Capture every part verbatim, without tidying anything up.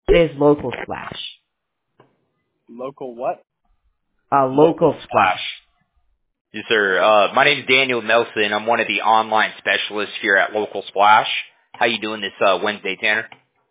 is Local Splash. Local what? Uh, Local Splash. Yes, sir. Uh, my name is Daniel Nelson. I'm one of the online specialists here at Local Splash. How you doing this uh, Wednesday, Tanner?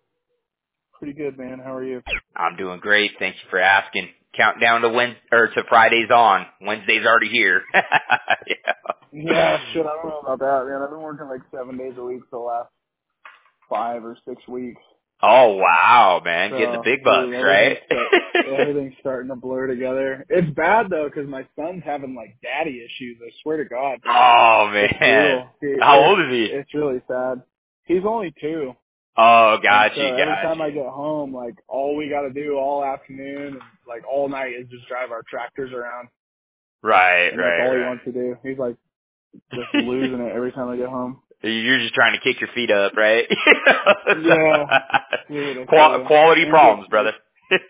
Pretty good, man. How are you? I'm doing great. Thank you for asking. Count down to Wed or to Friday's on. Wednesday's already here. yeah. Yeah, shit, I don't know about that, man. I've been working like seven days a week for the last five or six weeks. Oh wow, man, getting the So, big bucks, dude, right? everything's start, everything's starting to blur together. It's bad though, because my son's having like daddy issues. I swear to God, oh it's man, brutal. He, how it's old is he? it's really sad. He's only two, Oh, and got so you, every got time I you. get home, like all we got to do all afternoon and like all night is just drive our tractors around, Right, and that's right, all he right. wants to do. He's like just losing it every time I get home. You're just trying to kick your feet up, right? Yeah, dude, I tell Qual- you. quality And get, problems, brother.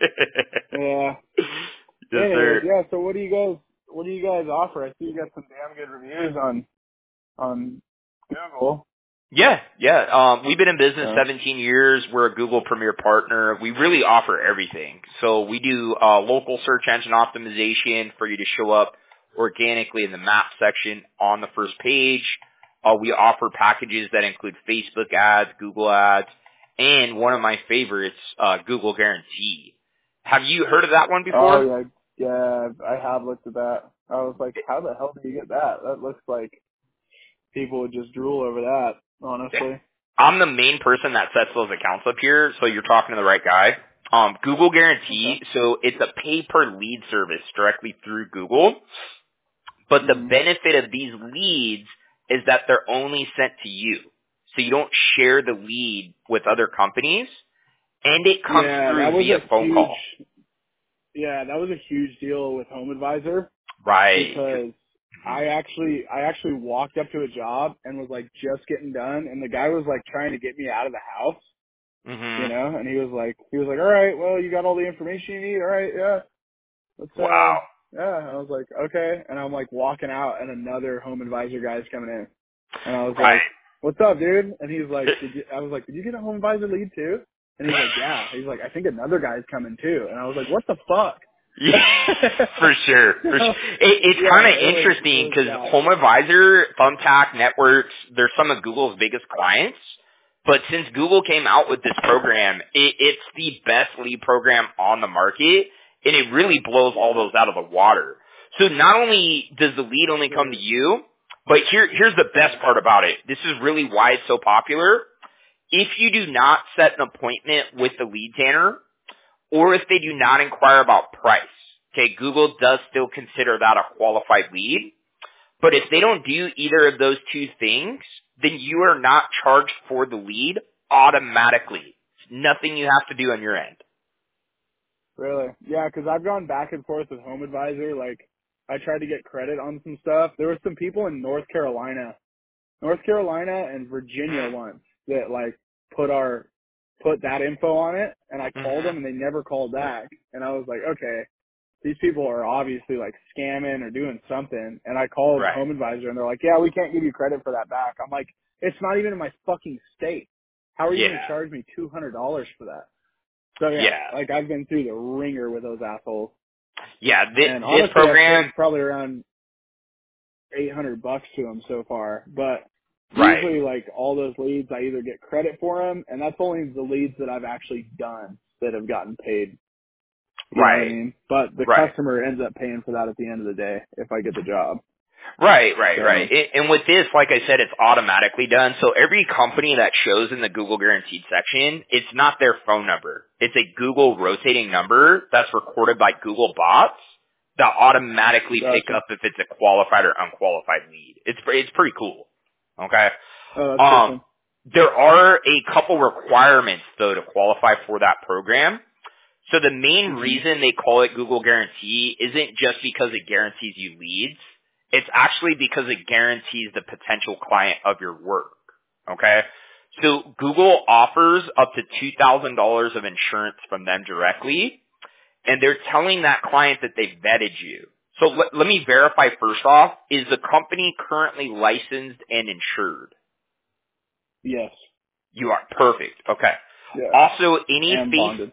yeah. Yes, Anyways, sir. yeah. So what do you guys, what do you guys offer? I see you got some damn good reviews on on Google. Yeah, yeah. Um, we've been in business So seventeen years. We're a Google Premier partner. We really offer everything. So we do uh, local search engine optimization for you to show up organically in the map section on the first page. Uh, we offer packages that include Facebook ads, Google ads, and one of my favorites, uh, Google Guarantee. Have you heard of that one oh before? yeah, yeah. I have looked at that. I was like, how the hell do you get that? That looks like people would just drool over that. Honestly. I'm the main person that sets those accounts up here, so you're talking to the right guy. Um, Google Okay. Guarantee, so it's a pay-per-lead service directly through Google, but the Mhm. benefit of these leads is that they're only sent to you. So you don't share the lead with other companies, and it comes Yeah, that through was via a phone huge. call. Yeah, that was a huge deal with Home Advisor. Right. Because I actually I actually walked up to a job and was like just getting done, and the guy was like trying to get me out of the house, you hmm know, and he was like he was like, all right, well you got all the information you need, all right, yeah, let's uh Wow. yeah. I was like okay, and I'm like walking out, and another Home Advisor guy's coming in, and I was Right. like, what's up, dude? And he's like, did you? I was like, did you get a Home Advisor lead too? And he's like, yeah. He's like, I think another guy's coming too, and I was like, what the fuck? Yeah, for sure. For sure. It, it's Yeah, kind of it was it interesting was because bad. Home Advisor, Thumbtack, Networks, they're some of Google's biggest clients. But since Google came out with this program, it, it's the best lead program on the market, and it really blows all Yeah. those out of the water. So not only does the lead only come to Really? you, but here, here's the best Yeah. part about it. This is really why it's so popular. If you do not set an appointment with the lead tanner, or if they do not inquire about price. Okay, Google does still consider that a qualified lead, but if they don't do either of those two things, then you are not charged for the lead automatically. Nothing you have to do on your end. Really? Yeah, 'cause I've gone back and forth with Home Advisor. Like, I tried to get credit on some stuff. There were some people in North Carolina, North Carolina and Virginia once that like put our put that info on it, and I called Mm-hmm. them and they never called back. And I was like, okay, these people are obviously like scamming or doing something. And I called Right. Home Advisor and they're like, yeah, we can't give you credit for that back. I'm like, it's not even in my fucking state. How are you going Yeah. to charge me two hundred dollars for that? So yeah, Yeah. like I've been through the ringer with those assholes, Yeah. This, and this honestly, I've program, paid probably around eight hundred bucks to them so far. But right. usually, like all those leads, I either get credit for them, and that's only the leads that I've actually done that have gotten paid. You know what I Right. mean? But the Right. customer ends up paying for that at the end of the day if I get the job. Right, right, right. So It, and with this, like I said, it's automatically done. So every company that shows in the Google Guaranteed section, it's not their phone number. It's a Google rotating number that's recorded by Google bots that automatically pick gotcha. up if it's a qualified or unqualified lead. It's it's pretty cool. Okay. Oh, that's Um, awesome. there are a couple requirements though to qualify for that program. So the main Mhm. reason they call it Google Guarantee isn't just because it guarantees you leads. It's actually because it guarantees the potential client of your work. Okay? So Google offers up to two thousand dollars of insurance from them directly, and they're telling that client that they've vetted you. So let, let me verify first off, is the company currently licensed and insured? Yes. You are. Perfect. Okay. Yeah. Also, any And face bonded.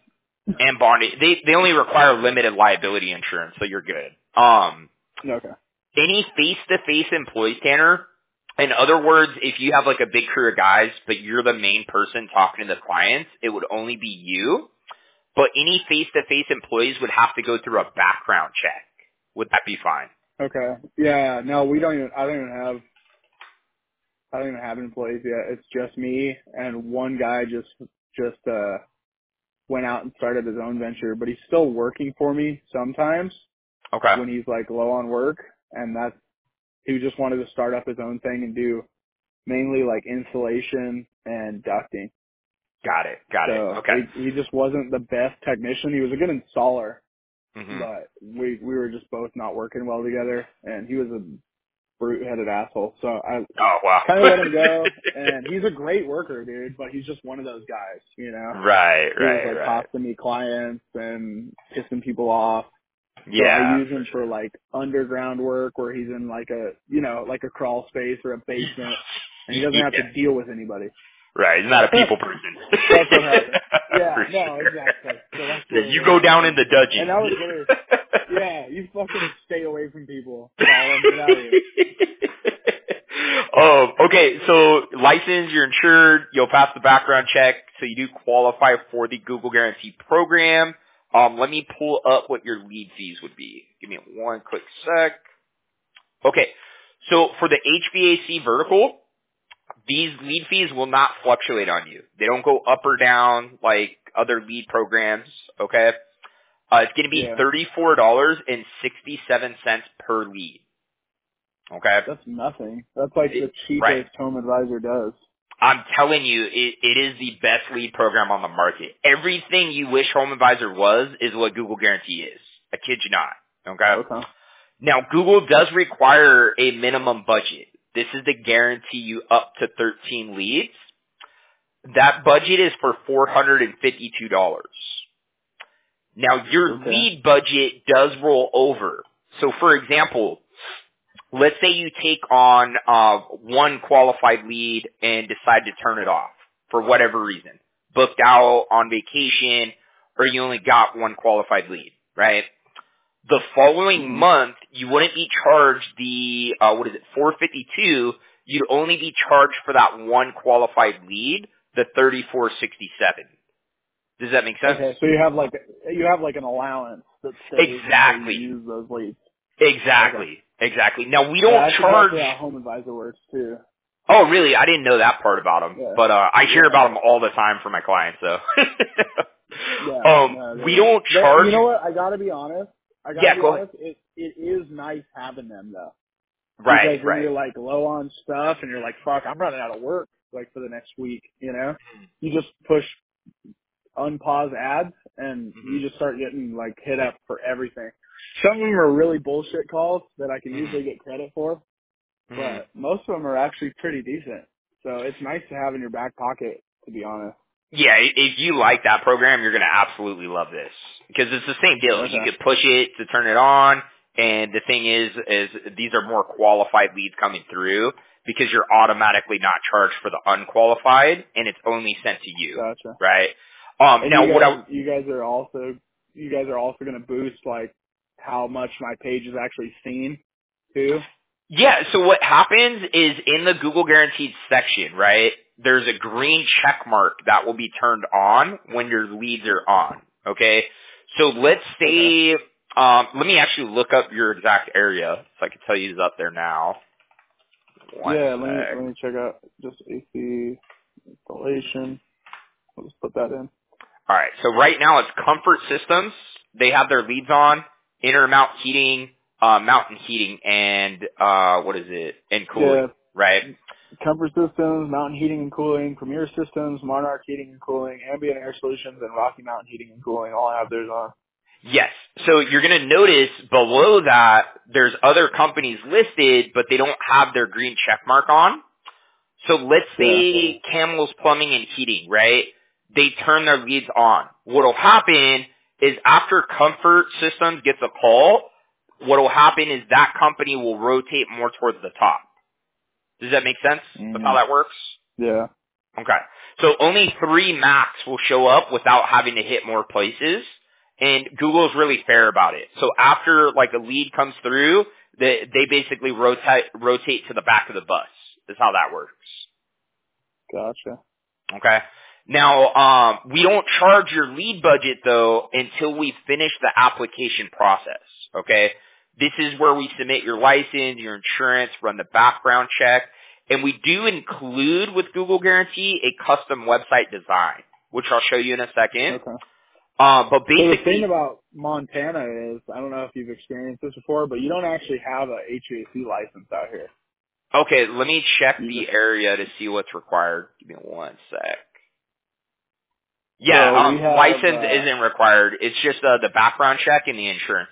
and bonding. They they only require limited liability insurance, so you're good. Um, Okay. any face-to-face employees, Tanner. In other words, if you have like a big crew of guys, but you're the main person talking to the clients, it would only be you. But any face-to-face employees would have to go through a background check. Would that be fine? Okay. Yeah. No, we don't even. I don't even have. I don't even have employees yet. It's just me and one guy just just uh went out and started his own venture, but he's still working for me sometimes Okay. when he's like low on work, and that's he just wanted to start up his own thing and do mainly like insulation and ducting. Got it. Got it. So Okay. he, he just wasn't the best technician. He was a good installer, hmm but we we were just both not working well together, and he was a brute-headed asshole. So I Oh, wow. kind of let him go, and he's a great worker, dude, but he's just one of those guys, you know? right, He was right, like right. costing me clients and pissing people off. So I Yeah, use for him for sure. like underground work where he's in like a, you know, like a crawl space or a basement, and he doesn't have to Yeah. deal with anybody. Right. He's not a people person. That's what happened. Yeah, for no, sure. exactly. So that's Yeah, where you we're go at. down in And, the and that dudgeon. was literally, yeah, you fucking stay away from people. Gollum, get out of here. um, okay, so license, you're insured, you'll pass the background check, so you do qualify for the Google Guarantee program. Um, let me pull up what your lead fees would be. Give me one quick sec. Okay, so for the H V A C vertical, these lead fees will not fluctuate on you. They don't go up or down like other lead programs, okay? Uh, it's going to be Yeah, thirty-four dollars and sixty-seven cents per lead, okay? that's nothing. That's like It- the right. cheapest Home Advisor does. I'm telling you, it, it is the best lead program on the market. Everything you wish Home Advisor was is what Google Guarantee is. I kid you not, okay? Okay. Now, Google does require a minimum budget. This is to guarantee you up to thirteen leads. That budget is for four hundred fifty-two dollars. Now, your Okay. lead budget does roll over. So, for example, let's say you take on uh, one qualified lead and decide to turn it off for whatever reason. Booked out, on vacation, or you only got one qualified lead, right? The following hmm month, you wouldn't be charged the, uh, what is it, four hundred fifty-two. You'd only be charged for that one qualified lead, the thirty-four sixty-seven. Does that make sense? Okay, so you have like you have like an allowance that stays until you Exactly. use those leads. Okay. Exactly. Exactly. Now, we Yeah, don't that's charge. exactly how Home Advisor works too. Oh, really? I didn't know that part about them, Yeah. but uh, I hear Yeah. about them all the time from my clients. So, Yeah. um, No, we they, don't they, charge. you know what? I gotta be honest. I gotta Yeah, be go ahead. honest. It it is nice having them though, Right, because when right. you're like low on stuff and you're like, fuck, I'm running out of work like for the next week. You know, you just push unpause ads and hmm you just start getting like hit up for everything. Some of them are really bullshit calls that I can hmm usually get credit for, hmm but most of them are actually pretty decent. So it's nice to have in your back pocket, to be honest. Yeah, i- if you like that program, you're going to absolutely love this because it's the same deal. You Okay. could push it to turn it on, and the thing is, is these are more qualified leads coming through because you're automatically not charged for the unqualified, and it's only sent to you, Gotcha. right? Um, And you now, what I guys, you guys are also, you guys are also going to boost like how much my page is actually seen too. Yeah, so what happens is in the Google Guaranteed section, right, there's a green check mark that will be turned on when your leads are on, okay? So let's Okay. say, um, let me actually look up your exact area so I can tell you it's up there now. One Yeah. Let me sec. let me check out just A C installation. I'll just put that in. All right, so right now it's Comfort Systems. They have their leads on, Intermount Heating, uh, Mountain Heating, and, uh, what is it, and Yeah. Cooling, right? Comfort Systems, Mountain Heating and Cooling, Premier Systems, Monarch Heating and Cooling, Ambient Air Solutions, and Rocky Mountain Heating and Cooling all have theirs on. Yes. So you're going to notice below that there's other companies listed, but they don't have their green check mark on. So let's Yeah. say Camel's Plumbing and Heating, right? They turn their leads on. What'll happen is after Comfort Systems gets a call, what'll happen is that company will rotate more towards the top. Does that make sense with how Mhm. that works? Yeah. Okay. So only three max will show up without having to hit more places. And Google is really fair about it. So after like a lead comes through, they, they basically rotate, rotate to the back of the bus. Is how that works. Gotcha. Okay. Now, um, we don't charge your lead budget though until we finish the application process. Okay. This is where we submit your license, your insurance, run the background check, and we do include with Google Guarantee a custom website design, which I'll show you in a second. Okay. Uh, but So the thing basically, about Montana is, I don't know if you've experienced this before, but you don't actually have a H V A C license out here. okay, let me check You the just area to see what's required. Give me one sec. Yeah, so we um, have license uh isn't required. It's just uh, the background check and the insurance.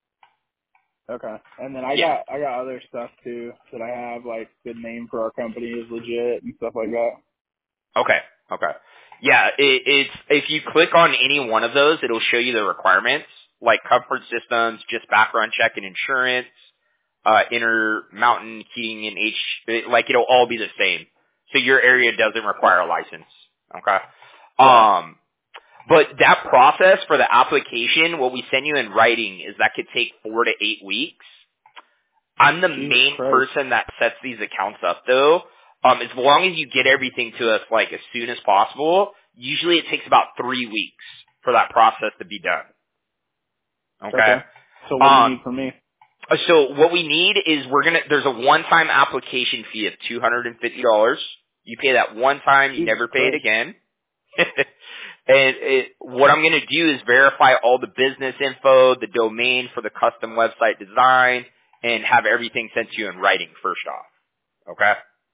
okay, and then I Yeah. got I got other stuff too that I have, like the name for our company is legit and stuff like that. Okay. Okay. Yeah, it, it's if you click on any one of those, it'll show you the requirements, like comfort systems, just background check and insurance, uh, inner mountain heating and H, it, like it'll all be the same. So your area doesn't require a license. Okay. Yeah. Um, but that process for the application, what we send you in writing is that could take four to eight weeks. I'm the Jesus main Christ. person that sets these accounts up though. Um, as long as you get everything to us like as soon as possible, usually it takes about three weeks for that process to be done. Okay. Okay. So what do you Um, need from me? so what we need is we're gonna, there's a one-time application fee of two hundred fifty dollars. You pay that one time, you Jesus never pay it Christ. again. And it, what I'm going to do is verify all the business info, the domain for the custom website design, and have everything sent to you in writing first off. Okay?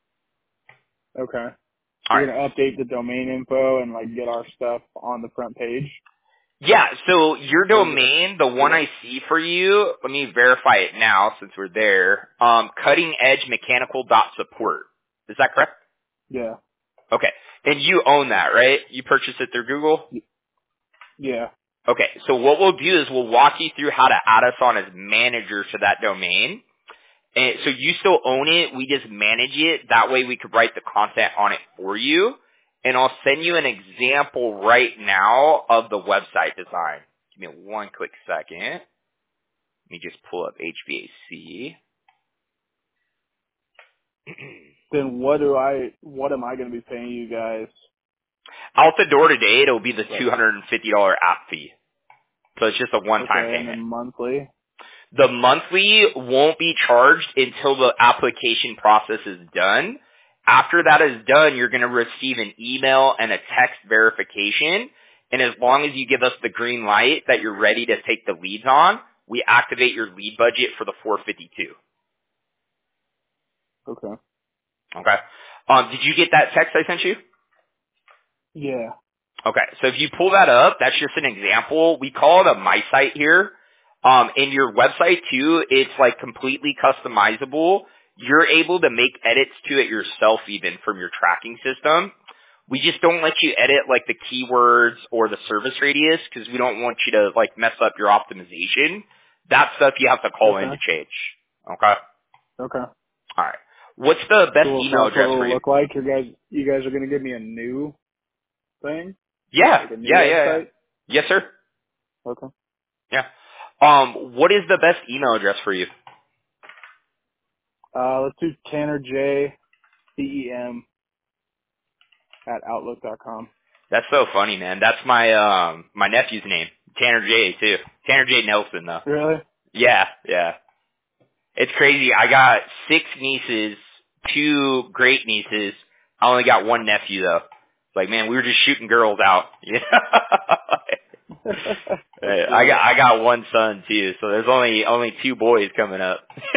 Okay. All You're right. gonna update the domain info and like get our stuff on the front page. Yeah, so your Or is it domain, the one yeah. I see for you, let me verify it now since we're there. Um, cutting edge mechanical dot support. Is that correct? Yeah. Okay. And you own that, right? You purchased it through Google? Y- Yeah. Okay, so what we'll do is we'll walk you through how to add us on as manager to that domain. And so you still own it. We just manage it. That way we could write the content on it for you. And I'll send you an example right now of the website design. Give me one quick second. Let me just pull up H V A C. Then what do I what am I gonna be paying you guys? Out the door today, it'll be the Like two hundred fifty dollars app fee. So it's just a one-time okay, and payment. then monthly? The monthly won't be charged until the application process is done. After that is done, you're going to receive an email and a text verification. And as long as you give us the green light that you're ready to take the leads on, we activate your lead budget for the four fifty-two. Okay. Okay. Um, did you get that text I sent you? Yeah. Okay, so if you pull that up, that's just an example. We call it a My Site here. Um, in your website too, it's like completely customizable. You're able to make edits to it yourself even from your tracking system. We just don't let you edit like the keywords or the service radius because we don't want you to like mess up your optimization. That stuff you have to call in Okay. to change. Okay? Okay. Alright. What's the best So, so email that's what address for it'll you? look like. You guys you guys are gonna give me a new thing? Yeah, Like a new yeah, yeah, yeah. website? Yes, sir. Okay. Yeah. Um, what is the best email address for you? Uh let's do Tanner J C E M at outlook dot com. That's so funny, man. That's my um my nephew's name, Tanner J too. Tanner J Nelson though. Really? Yeah, yeah. It's crazy. I got six nieces, two great nieces. I only got one nephew though. Like, man, we were just shooting girls out. Yeah. That's I funny. got I got one son too, so there's only only two boys coming up.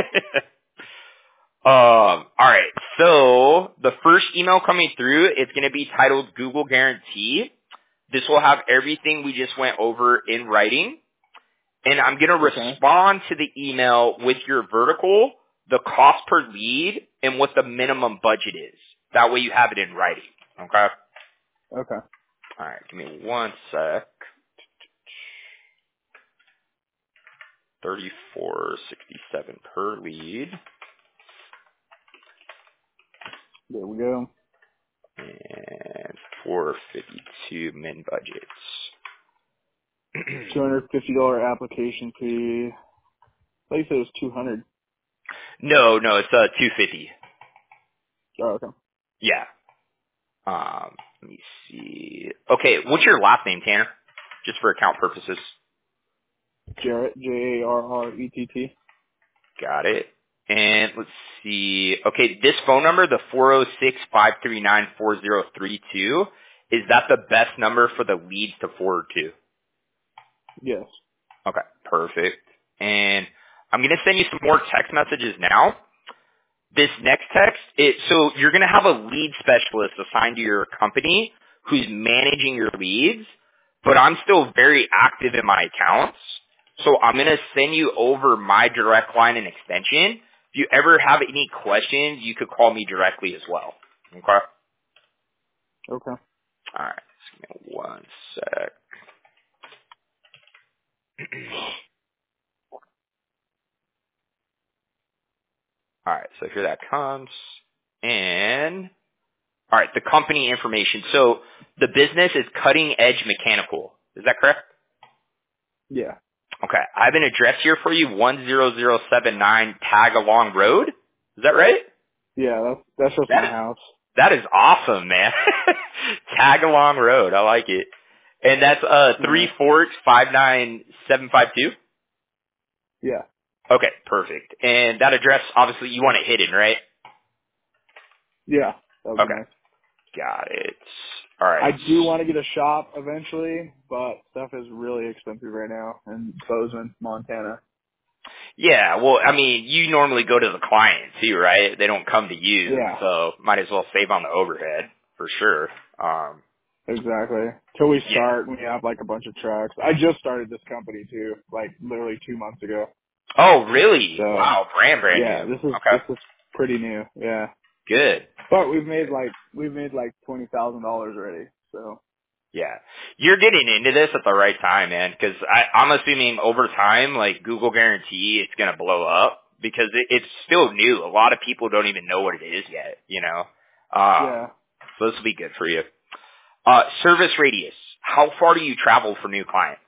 Um, all right. So the first email coming through is going to be titled Google Guarantee. This will have everything we just went over in writing, and I'm going to Okay. respond to the email with your vertical, the cost per lead, and what the minimum budget is. That way you have it in writing. Okay. Okay. All right. Give me one sec. Thirty-four sixty-seven per lead. There we go. And four fifty-two min budgets. Two hundred fifty dollar application fee. I thought you said it was two hundred. No, no, it's uh two fifty. Oh, okay. Yeah. Um, let me see. Okay, what's your last name, Tanner? Just for account purposes. Jarrett, J A R R E T T. Got it. And let's see. Okay, this phone number, the four oh six, five three nine, four oh three two, is that the best number for the leads to forward to? Yes. Okay, perfect. And I'm going to send you some more text messages now. This next text, it, so you're going to have a lead specialist assigned to your company who's managing your leads, but I'm still very active in my accounts. So I'm going to send you over my direct line and extension. If you ever have any questions, you could call me directly as well. Okay? Okay. All right. Just give me one sec. All right. So here that comes. And, all right, the company information. So the business is Cutting Edge Mechanical. Is that correct? Yeah. Okay. I have an address here for you, one zero zero seven nine Tagalong Road. Is that right? Yeah, that's that's just That my is, house. that is awesome, man. Tagalong Road. I like it. And that's uh Yeah. Three Forks five nine seven five two? Yeah. Okay, perfect. And that address, obviously, you want it hidden, right? Yeah. That would be Okay. nice. Got it. All right. I do want to get a shop eventually, but stuff is really expensive right now in Bozeman, Montana. Yeah, well, I mean, you normally go to the client too, right? They don't come to you, Yeah. so might as well save on the overhead for sure. Um, Exactly. Till we yeah. start, we have like a bunch of trucks. I just started this company too, like literally two months ago. Oh, really? So Wow, brand brand new. yeah, this is Okay, this is pretty new. Yeah, good. but we've made like we've made like twenty thousand dollars already. So Yeah, you're getting into this at the right time, man. Because I'm assuming over time, like Google guarantee, it's gonna blow up because it, it's still new. A lot of people don't even know what it is yet. You know, yeah, um, so this will be good for you. Uh, service radius. How far do you travel for new clients?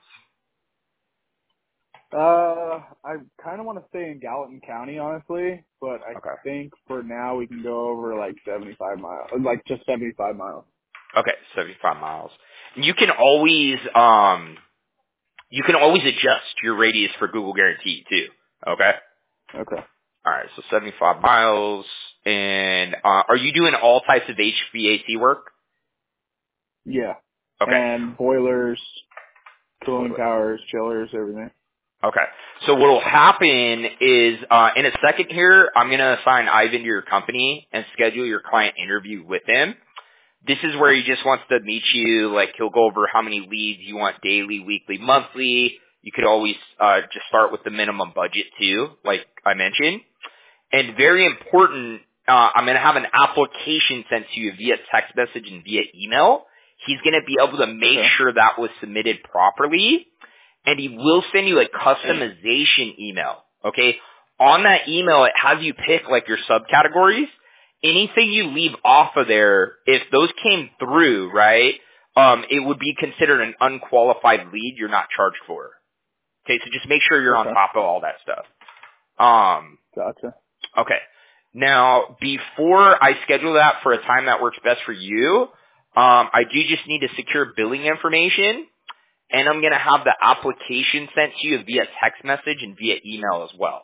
uh, I kind of want to stay in Gallatin County, honestly, but I Okay. think for now we can go over like seventy-five miles, like just seventy-five miles. Okay, seventy-five miles. You can always um you can always adjust your radius for Google Guarantee too. Okay. Okay. All right, so seventy-five miles. And uh, are you doing all types of H V A C work? Yeah, Okay. and boilers, cooling towers, chillers, everything. Okay. So what will happen is, uh, in a second here, I'm going to assign Ivan to your company and schedule your client interview with him. This is where he just wants to meet you. Like, he'll go over how many leads you want daily, weekly, monthly. You could always uh, just start with the minimum budget, too, like I mentioned. And very important, uh, I'm going to have an application sent to you via text message and via email. He's going to be able to make Okay. sure that was submitted properly. And he will send you a customization email, okay? On that email, it has you pick, like, your subcategories. Anything you leave off of there, if those came through, right, um, it would be considered an unqualified lead you're not charged for. Okay, so just make sure you're on Okay. top of all that stuff. Um, Gotcha. okay. Now, before I schedule that for a time that works best for you, um, I do just need to secure billing information. And I'm going to have the application sent to you via text message and via email as well.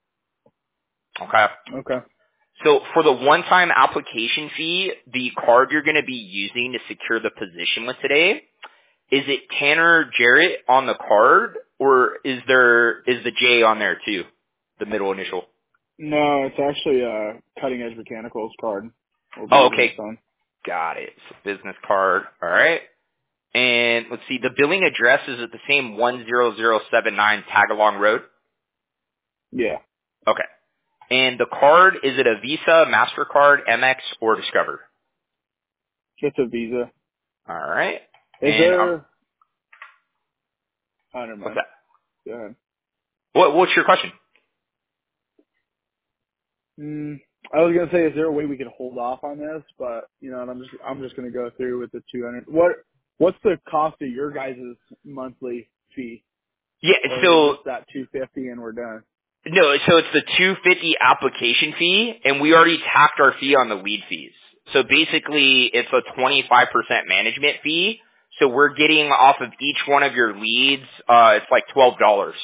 Okay? Okay. So for the one-time application fee, the card you're going to be using to secure the position with today, is it Tanner Jarrett on the card, or is there is the J on there too, the middle initial? No, it's actually a cutting edge mechanicals card. We'll be Oh, using this okay. on. Got it. So business card. All right. And let's see, the billing address is at the same one zero zero seven nine Tagalong Road? Yeah. Okay. And the card, is it a Visa, MasterCard, Amex, or Discover? It's a Visa. All right. Is And um, there? Oh, never what's mind. that? Go ahead. What, what's your question? Mm, I was gonna say, is there a way we could hold off on this? But you know, and I'm just I'm just gonna go through with the two hundred. What what's the cost of your guys' monthly fee, Yeah, or is it so just that two fifty and we're done? no, so it's the two fifty application fee, and we already tacked our fee on the lead fees. So basically, it's a twenty-five percent management fee. So we're getting off of each one of your leads, uh, it's like twelve dollars.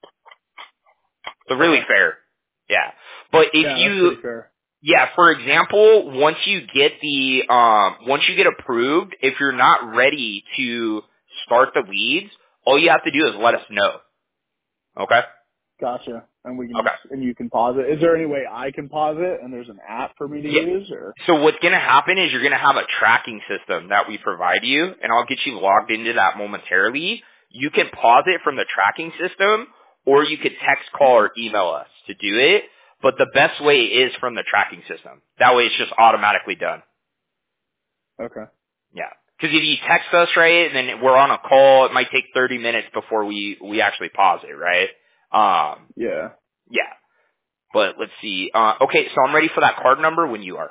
So really Okay. fair. Yeah. But if Yeah, that's you, pretty fair. yeah, for example, once you get the, um, once you get approved, if you're not ready to start the leads, all you have to do is let us know. Okay? Gotcha. And we can Okay. just and you can pause it. Is there any way I can pause it and there's an app for me to Yeah. use, or? So what's going to happen is you're going to have a tracking system that we provide you, and I'll get you logged into that momentarily. You can pause it from the tracking system, or you could text, call, or email us to do it. But the best way is from the tracking system. That way it's just automatically done. Okay. Yeah. Because if you text us, right, and then we're on a call, it might take thirty minutes before we, we actually pause it, right? Um, Yeah. yeah. But let's see. Uh, okay, so I'm ready for that card number when you are.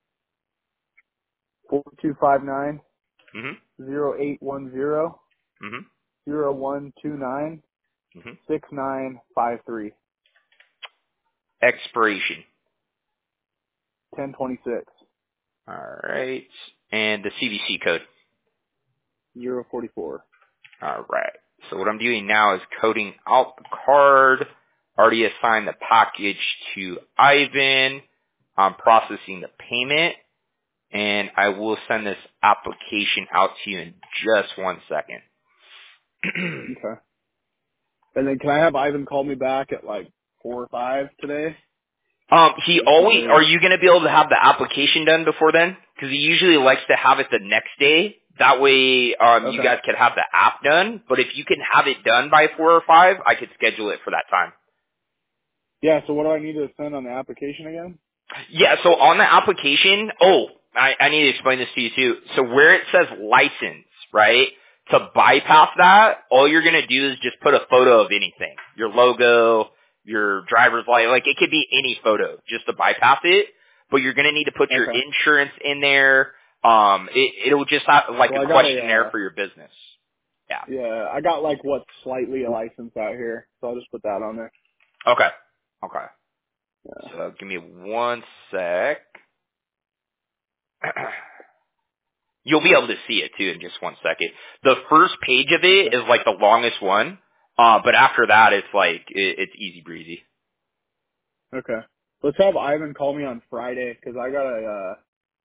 Four two five nine Mm-hmm. zero eight one zero Mm-hmm. zero one two nine Mm-hmm. six nine five three Expiration. ten twenty six All right. And the C V C code. zero forty four. All right. So what I'm doing now is coding out the card. Already assigned the package to Ivan. I'm processing the payment. And I will send this application out to you in just one second. Okay. And then can I have Ivan call me back at like four or five today? um, he Just 'cause always, there's are you going to be able to have the application done before then? Because he usually likes to have it the next day. That way, um, you okay. guys can have the app done. But if you can have it done by four or five, I could schedule it for that time. Yeah. So what do I need to send on the application again? Yeah, so on the application, oh, I, I need to explain this to you too. So where it says license, right, to bypass that, all you're going to do is just put a photo of anything. Your logo, your driver's license, like it could be any photo just to bypass it, but you're going to need to put your Okay. insurance in there. Um, it, it'll just have like Well, I a got a questionnaire uh, for your business. Yeah. yeah. I got like what's slightly a license out here, so I'll just put that on there. Okay. Okay. Yeah. So give me one sec. You'll be able to see it too in just one second. The first page of it Okay. is like the longest one, uh, but after that it's like it, it's easy breezy. Okay. Let's have Ivan call me on Friday 'cause I got a uh,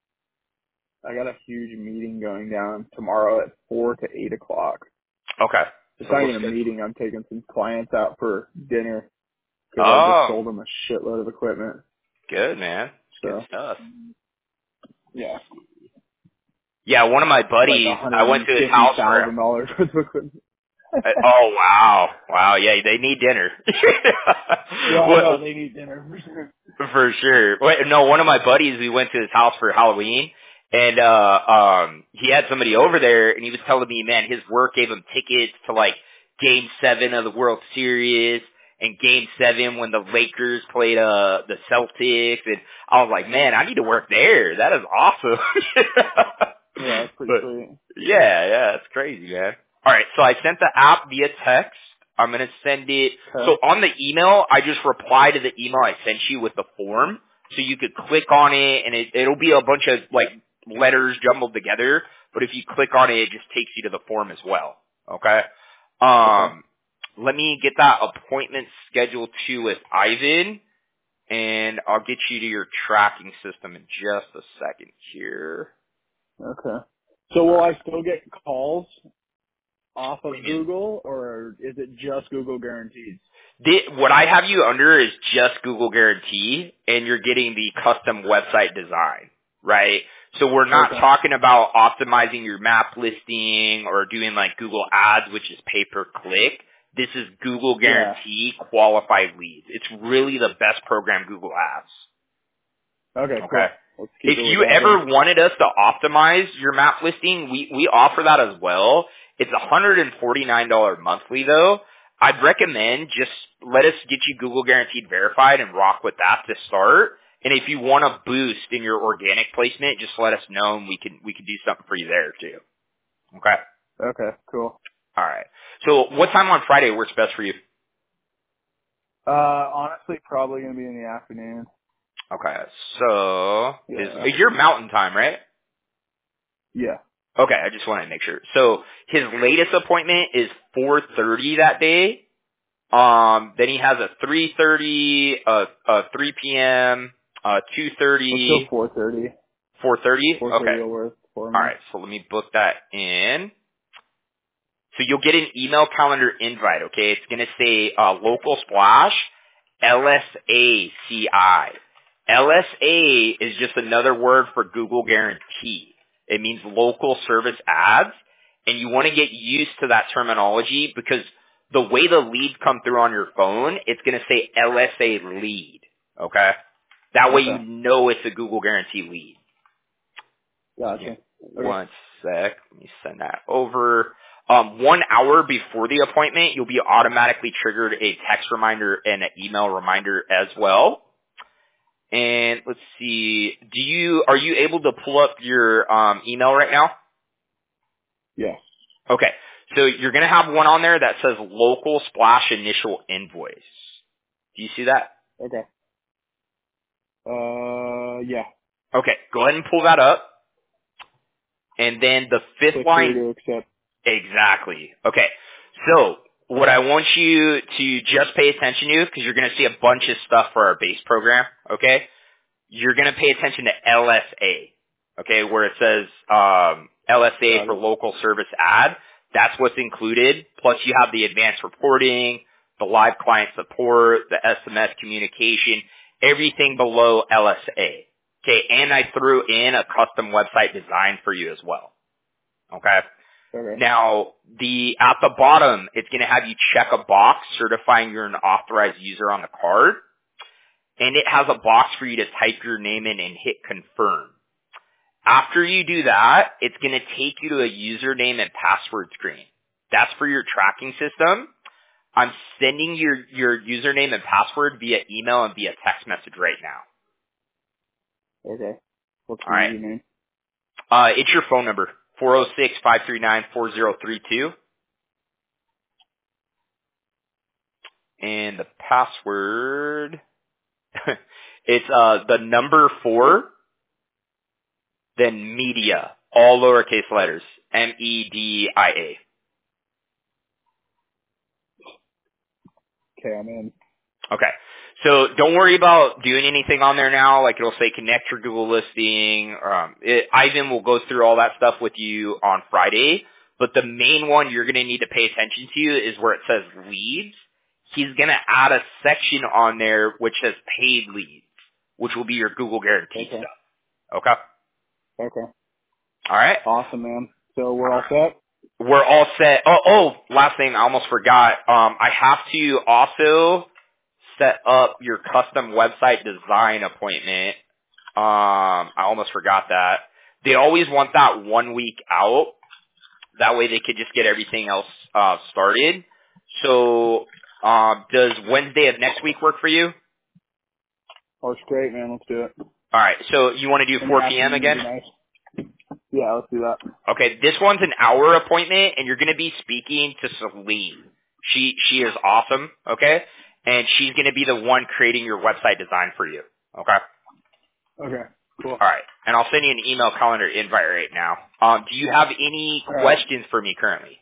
I got a huge meeting going down tomorrow at four to eight o'clock. Okay, It's so not we'll even a schedule. meeting. I'm taking some clients out for dinner 'cause I just Oh, sold them a shitload of equipment. good man, good So stuff. yeah, Yeah, one of my like a buddies, I hundred went and to his fifty house for. thousand dollars worth of equipment. Uh, oh wow, wow, yeah, they need dinner. Yeah, I know What- they need dinner for sure. For sure. Wait, no, one of my buddies, we went to his house for Halloween, and uh um he had somebody over there, and he was telling me, man, his work gave him tickets to like Game Seven of the World Series and Game Seven when the Lakers played uh the Celtics, and I was like, man, I need to work there. That is awesome. Yeah, that's pretty But sweet. yeah, yeah, it's crazy, man. All right, so I sent the app via text. I'm gonna send it. So Okay. on the email, I just reply to the email I sent you with the form, so you could click on it, and it, it'll be a bunch of like letters jumbled together. But if you click on it, it just takes you to the form as well. Okay. Okay. Um, let me get that appointment scheduled too with Ivan, and I'll get you to your tracking system in just a second here. Okay. So All will right. I still get calls off What do of you mean? Google, or is it just Google Guaranteed? The, what I have you under is just Google Guarantee, and you're getting the custom website design, right? So we're not Okay. talking about optimizing your map listing or doing like Google Ads, which is pay per click. This is Google Yeah. Guarantee qualified leads. It's really the best program Google has. Okay, Okay. cool. Let's keep If it with you that then. ever wanted us to optimize your map listing, we, we offer that as well. It's one hundred forty-nine dollars monthly though. I'd recommend just let us get you Google Guaranteed verified and rock with that to start. And if you want a boost in your organic placement, just let us know and we can we can do something for you there too. Okay. Okay, cool. All right. So what time on Friday works best for you? Uh, honestly, probably gonna be in the afternoon. Okay. So is Yeah. you're Mountain Time, right? Yeah. Okay, I just wanted to make sure. So his latest appointment is four thirty that day. Um, then he has a three thirty, a, a three p.m., a two Let's go thirty, four thirty. four thirty. four thirty Okay. will work for All me. right. So let me book that in. So you'll get an email calendar invite. Okay, it's going to say uh, local splash, L S A C I. L S A is just another word for Google Guarantee. It means local service ads, and you want to get used to that terminology because the way the leads come through on your phone, it's going to say L S A lead. Okay, that way you Okay. know it's a Google Guarantee lead. Yeah. Gotcha. Okay. One sec. Let me send that over. Um, one hour before the appointment, you'll be automatically triggered a text reminder and an email reminder as well. And let's see. Do you are you able to pull up your um, email right now? Yeah. Okay. So you're gonna have one on there that says local splash initial invoice. Do you see that? Okay. Uh, yeah. Okay. Go ahead and pull that up. And then the fifth Click here line. to accept. Exactly. Okay. So what I want you to just pay attention to, because you're going to see a bunch of stuff for our base program, okay? You're going to pay attention to L S A, okay, where it says um, L S A Got for it. local service ad. That's what's included. Plus you have the advanced reporting, the live client support, the S M S communication, everything below L S A. Okay, and I threw in a custom website design for you as well. Okay? Okay. Now, the at the bottom, it's going to have you check a box certifying you're an authorized user on the card, and it has a box for you to type your name in and hit confirm. After you do that, it's going to take you to a username and password screen. That's for your tracking system. I'm sending your, your username and password via email and via text message right now. Okay. What's the All right. username? Uh, it's your phone number, four oh six, five three nine, four oh three two. And the password, it's uh the number four, then media, all lowercase letters, M E D I A. Okay, I'm in. Okay. So don't worry about doing anything on there now. Like it'll say connect your Google listing. Um, it, Ivan will go through all that stuff with you on Friday. But the main one you're going to need to pay attention to is where it says leads. He's going to add a section on there which says paid leads, which will be your Google guarantee Okay. stuff. Okay. Okay. All right. Awesome, man. So we're all set? We're all set. Oh, oh, last thing, I almost forgot. Um, I have to also set up your custom website design appointment. Um, I almost forgot that. They always want that one week out. That way they could just get everything else uh, started. So, um, does Wednesday of next week work for you? Works great, man. Let's do it. All right. So you want to do In the four p.m. afternoon would again? be nice. Yeah, let's do that. Okay, this one's an hour appointment, and you're going to be speaking to Celine. She she is awesome, okay? And she's going to be the one creating your website design for you, okay? Okay. Cool. All right, and I'll send you an email calendar invite right now. Um, do you have any All right. questions for me currently?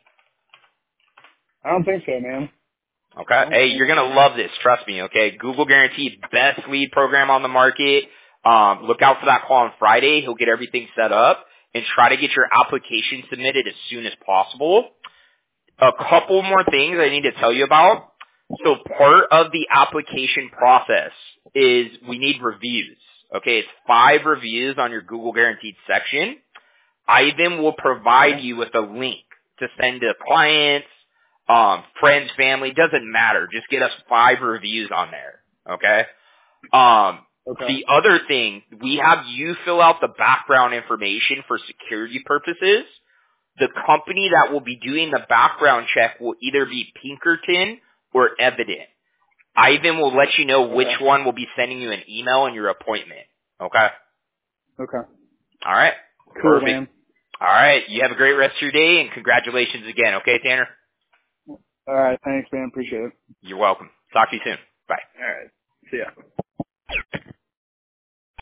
I don't think so, man. I Okay. don't Hey, think you're gonna so. love this. Trust me. Okay. Google Guarantee best lead program on the market. Um, look out for that call on Friday. He'll get everything set up and try to get your application submitted as soon as possible. A couple more things I need to tell you about. So part of the application process is we need reviews. Okay. It's five reviews on your Google Guaranteed section. Ivan will provide Okay. you with a link to send to clients, um, friends, family, doesn't matter. Just get us five reviews on there. Okay? Um, Okay. the other thing, we have you fill out the background information for security purposes. The company that will be doing the background check will either be Pinkerton or Evident. Ivan will let you know which Okay. one will be sending you an email and your appointment. Okay? Okay. All right. Cool, Perfect. man. All right. You have a great rest of your day, and congratulations again. Okay, Tanner? All right. Thanks, man. Appreciate it. You're welcome. Talk to you soon. Bye. All right. See ya.